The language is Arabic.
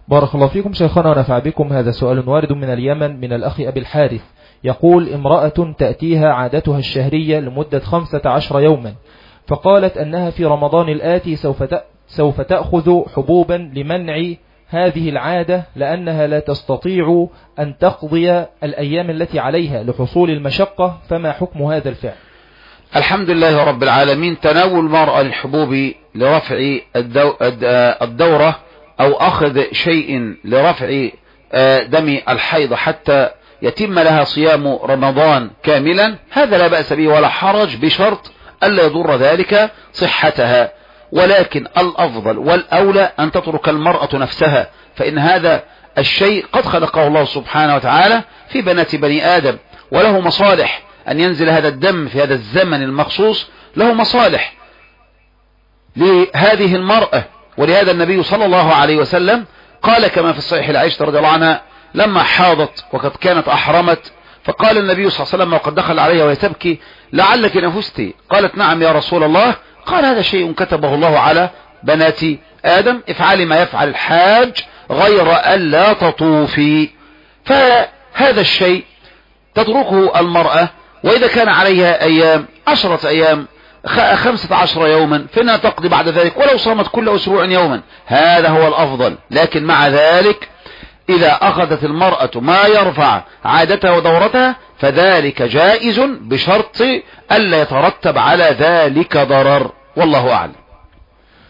بارك الله فيكم شيخنا ونفع بكم. هذا سؤال وارد من اليمن من الأخ أبي الحارث، يقول: امرأة تأتيها عادتها الشهرية لمدة 15 يوما، فقالت أنها في رمضان الآتي سوف تأخذ حبوبا لمنع هذه العادة، لأنها لا تستطيع أن تقضي الأيام التي عليها لحصول المشقة، فما حكم هذا الفعل؟ الحمد لله رب العالمين. تناول المرأة للحبوب لرفع الدورة أو أخذ شيء لرفع دم الحيض حتى يتم لها صيام رمضان كاملا، هذا لا بأس به ولا حرج، بشرط ألا يضر ذلك صحتها. ولكن الأفضل والأولى أن تترك المرأة نفسها، فإن هذا الشيء قد خلقه الله سبحانه وتعالى في بنات بني آدم، وله مصالح أن ينزل هذا الدم في هذا الزمن المخصوص، له مصالح لهذه المرأة. ولهذا النبي صلى الله عليه وسلم قال كما في الصحيح لعائشة رضي الله عنها لما حاضت وقد كانت أحرمت، فقال النبي صلى الله عليه وسلم وقد دخل عليها وهي تبكي: لعلك نفستي؟ قالت: نعم يا رسول الله. قال: هذا شيء كتبه الله على بنات آدم، افعلي ما يفعل الحاج غير ألا تطوفي. فهذا الشيء تتركه المرأة، وإذا كان عليها أيام 10 أيام 15 يوما فإنها تقضي بعد ذلك، ولو صامت كل أسبوع يوما هذا هو الأفضل. لكن مع ذلك إذا أخذت المرأة ما يرفع عادتها ودورتها فذلك جائز، بشرط ألا يترتب على ذلك ضرر، والله أعلم.